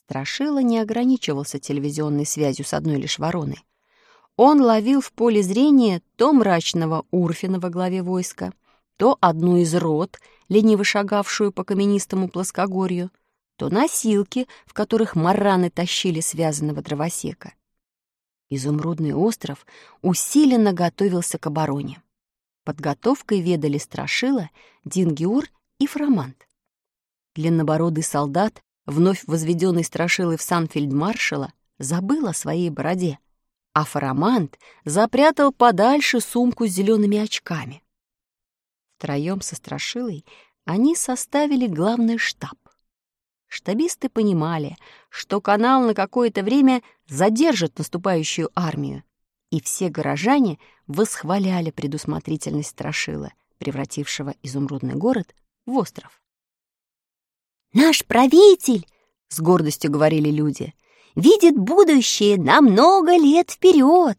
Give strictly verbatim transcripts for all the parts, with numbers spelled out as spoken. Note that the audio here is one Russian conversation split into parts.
Страшила не ограничивался телевизионной связью с одной лишь вороной. Он ловил в поле зрения то мрачного Урфина во главе войска, то одну из рот, лениво шагавшую по каменистому плоскогорью, то носилки, в которых мараны тащили связанного дровосека. Изумрудный остров усиленно готовился к обороне. Подготовкой ведали Страшила, Дингиур и Фрамант. Длиннобородый солдат, вновь возведенный Страшилой в сан фельдмаршала, забыл о своей бороде, а Фарамант запрятал подальше сумку с зелеными очками. Втроем со Страшилой они составили главный штаб. Штабисты понимали, что канал на какое-то время задержит наступающую армию, и все горожане восхваляли предусмотрительность Страшила, превратившего изумрудный город в остров. «Наш правитель, — с гордостью говорили люди, — видит будущее на много лет вперед!»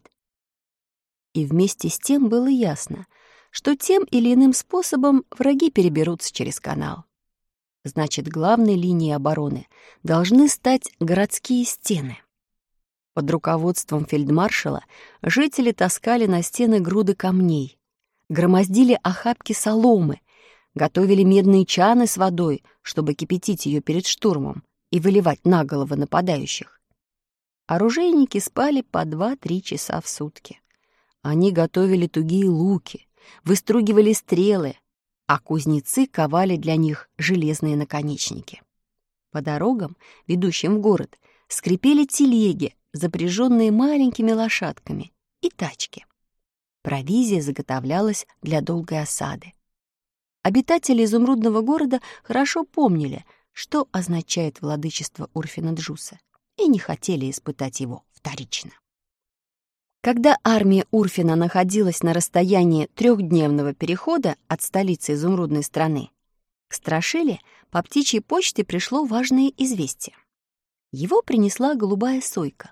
И вместе с тем было ясно, что тем или иным способом враги переберутся через канал. Значит, главной линией обороны должны стать городские стены. Под руководством фельдмаршала жители таскали на стены груды камней, громоздили охапки соломы, готовили медные чаны с водой, чтобы кипятить ее перед штурмом и выливать на головы нападающих. Оружейники спали по два-три часа в сутки. Они готовили тугие луки, выстругивали стрелы, а кузнецы ковали для них железные наконечники. По дорогам, ведущим в город, скрипели телеги, запряженные маленькими лошадками, и тачки. Провизия заготовлялась для долгой осады. Обитатели изумрудного города хорошо помнили, что означает владычество Урфина-Джуса, и не хотели испытать его вторично. Когда армия Урфина находилась на расстоянии трехдневного перехода от столицы изумрудной страны, к Страшиле по птичьей почте пришло важное известие. Его принесла голубая сойка.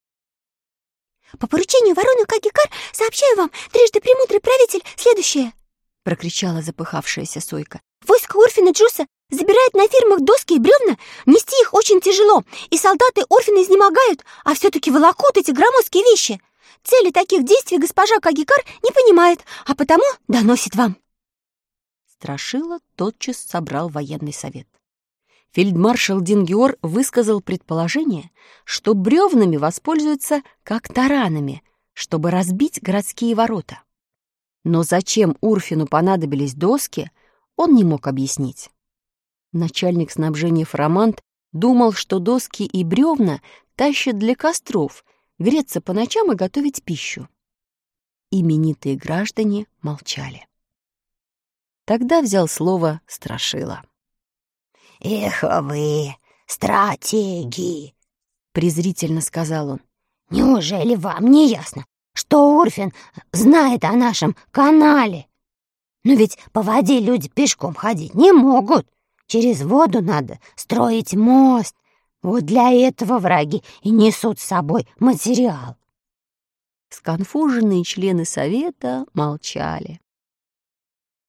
«По поручению вороны Кагикар сообщаю вам, трижды премудрый правитель, следующее!» — прокричала запыхавшаяся сойка. «Войско Урфина-Джуса забирает на фермах доски и бревна, нести их очень тяжело, и солдаты Урфина изнемогают, а все-таки волокут эти громоздкие вещи. Цели таких действий госпожа Кагикар не понимает, а потому доносит вам». Страшила тотчас собрал военный совет. Фельдмаршал Дингиор высказал предположение, что бревнами воспользуются как таранами, чтобы разбить городские ворота. Но зачем Урфину понадобились доски, он не мог объяснить. Начальник снабжения Фарамант думал, что доски и бревна тащат для костров, греться по ночам и готовить пищу. Именитые граждане молчали. Тогда взял слово Страшила. «Эх вы, стратеги!» — презрительно сказал он. «Неужели вам не ясно, что Урфин знает о нашем канале? Но ведь по воде люди пешком ходить не могут. Через воду надо строить мост. Вот для этого враги и несут с собой материал». Сконфуженные члены совета молчали.